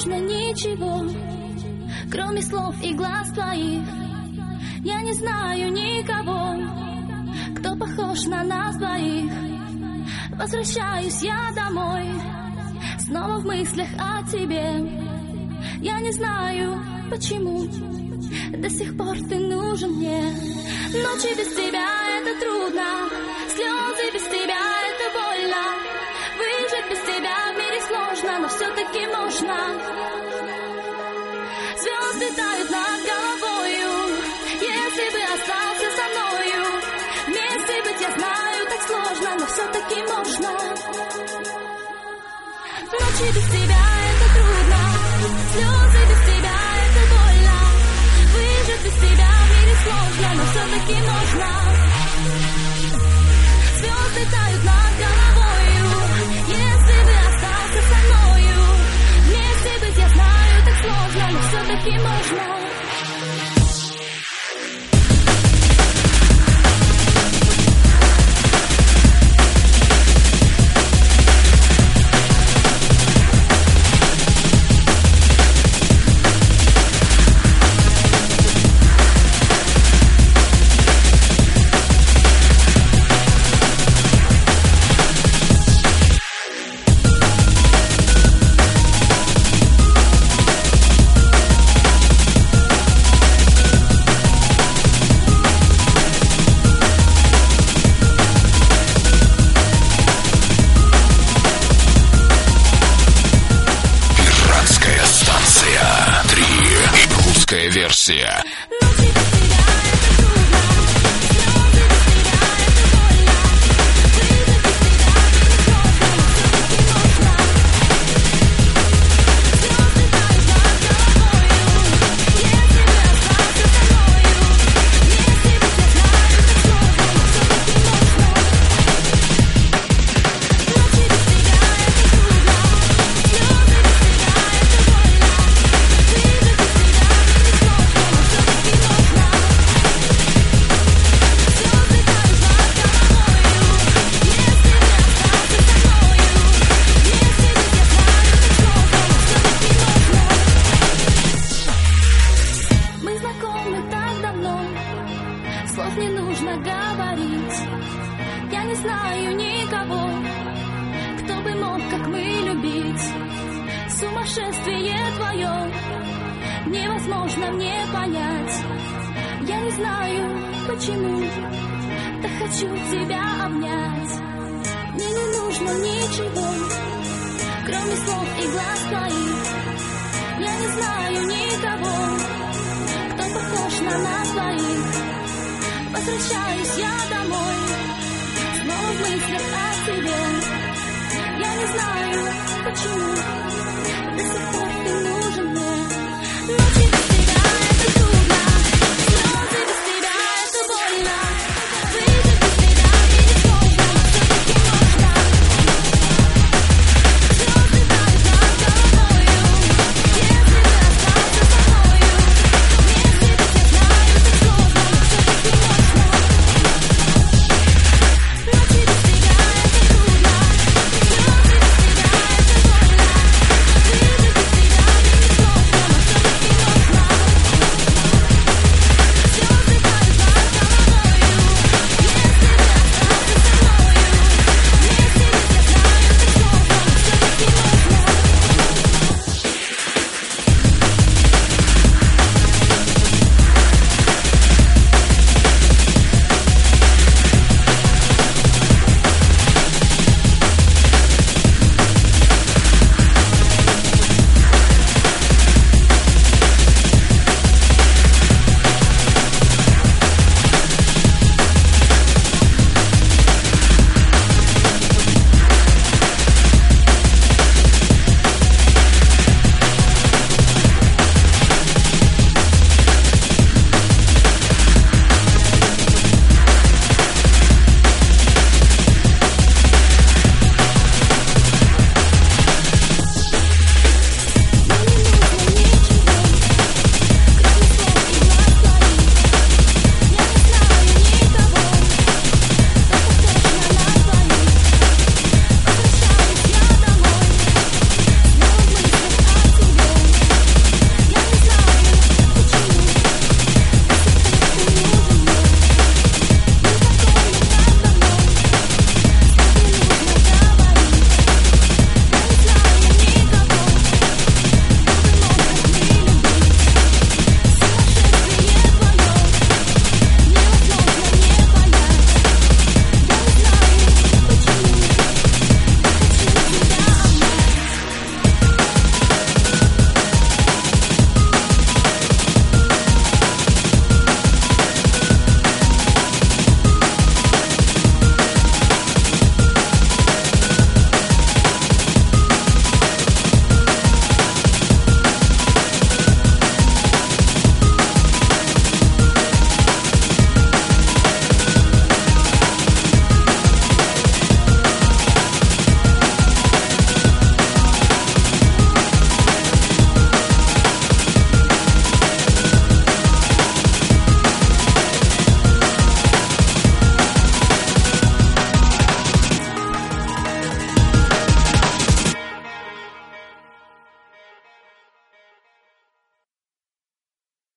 нужно ничего, кроме слов и глаз твоих. Я не знаю никого, кто похож на нас двоих. Возвращаюсь я домой, снова в мыслях о тебе. Я не знаю, почему до сих пор ты нужен мне. Ночи без тебя — это трудно, слезы без тебя — это больно. Выжить без тебя в мире сложно, но все-таки можно. Звезды тают над головою, если бы остался со мною. Вместе быть, я знаю, так сложно, но все-таки можно. Ночи без тебя — это трудно, слезы без тебя — это больно. Выжить без тебя в мире сложно, но все-таки можно. Звезды тают над головою, если бы остался со мною. Вместе быть, я знаю, так сложно, но все-таки можно. Версия. Слов не нужно говорить. Я не знаю никого, кто бы мог, как мы, любить. Сумасшествие твое невозможно мне понять. Я не знаю, почему, так хочу тебя обнять. Мне не нужно ничего, кроме слов и глаз твоих. Я не знаю никого, кто похож на нас двоих. Возвращаюсь я домой, снова в мыслях о тебе. Я не знаю, почему до сих пор